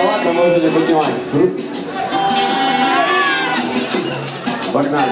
ладно, можно не поднимать. Погнали.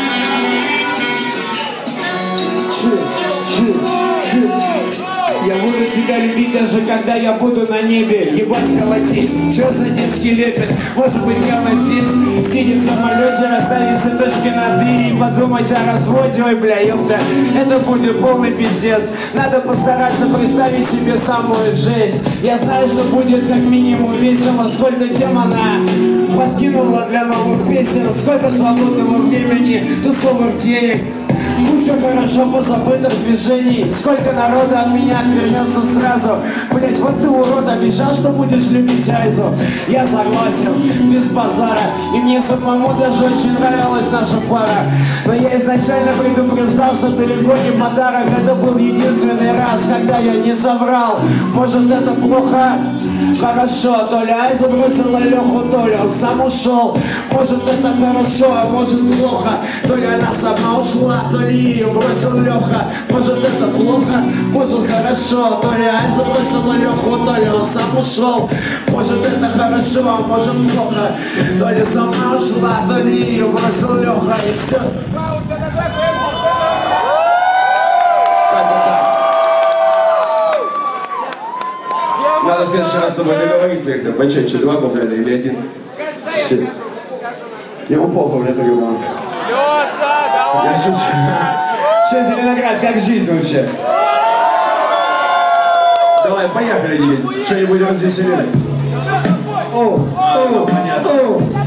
Я буду тебя любить, даже когда я буду на небе. Ебать, колотить, чё за детский лепет? Может быть, прямо здесь, сидя в самолете, расставить все точки над «и» и подумать о разводе. Ой, бля, ёпта, это будет полный пиздец. Надо постараться представить себе самую жесть. Я знаю, что будет как минимум весело. Сколько тем она подкинула для новых песен. Сколько свободного времени, тусовых денег, куча хорошо позабытых движений. Сколько народа от меня отвернется сразу. Блять, вот ты, урод, обещал, что будешь любить Айзу. Я согласен, без базара. И мне самому даже очень нравилась наша пара. Но я изначально предупреждал, что далеко не подарок. Это был единственный раз, когда я не соврал. Может, это плохо? Хорошо, то ли Айза бросила Леху, то ли он сам ушел. Может, это хорошо, а может, плохо. То ли она сама ушла, то ли ее бросил Леха. Может, это плохо, может, хорошо. То ли Айза бросила Леху, то ли он сам ушел. Может, это хорошо, а может, плохо. То ли сама ушла, то ли ее бросил Леха. И все. Надо в следующий раз с тобой договориться, когда почаще 2 куплета или 1. Ему похуй, мне по-любому. Леша, давай! Я шучу. Что, Зеленоград, как жизнь вообще? Давай, поехали, Дигель. Что-нибудь развеселили. О, понятно.